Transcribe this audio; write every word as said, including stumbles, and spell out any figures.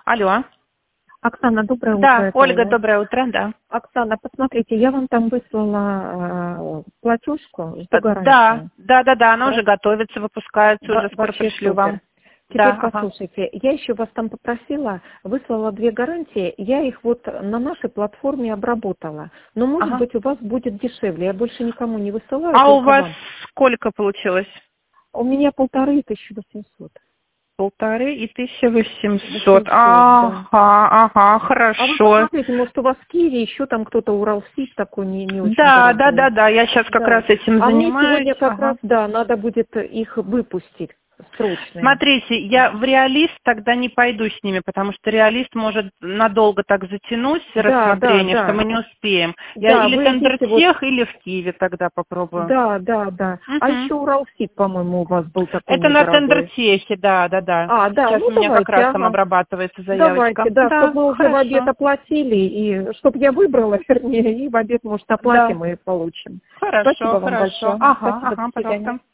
Алло. Оксана, доброе утро. Да, это Ольга, Оля. доброе утро, да. Оксана, посмотрите, я вам там выслала э, платежку, жду Да, гарантию. да, да, да, она Да? уже готовится, выпускается, Во- уже скоро Вообще пришлю супер. вам. Теперь Да, ага. послушайте, я еще вас там попросила, выслала две гарантии, я их вот на нашей платформе обработала. Но может Ага. быть у вас будет дешевле, я больше никому не высылаю, А у только вас вам. сколько получилось? У меня полторы тысячи восемьсот. Полторы и тысяча восемьсот. восемьсот, да. Ага, ага, А вы хорошо. посмотрите, может у вас в Киеве еще там кто-то Уралсиб такой не, не очень Да, да, да, дорогой. да, я сейчас как раз Да. этим А мне занимаюсь. сегодня как Ага. раз, да, надо будет их выпустить срочные. Смотрите, я в реалист тогда не пойду с ними, потому что реалист может надолго так затянуть Да, да, рассмотрение, что да. мы не успеем. Я Да, или вы идите вот, Тендертех, или в Киеве тогда попробую. да, да, да. А Мгм. еще Уралсиб, по-моему, у вас был такой Это на недорогой. Тендертехе, да, да, да. А, да, Сейчас ну у меня как давайте, раз там ага. обрабатывается заявочка. Давайте, да, чтобы Да, мы уже в обед хорошо. оплатили, и чтобы я выбрала, вернее, и в обед, может, Да. оплатим и получим. Хорошо, Спасибо вам хорошо. большое. Ага, Спасибо, до ага, свидания. пожалуйста.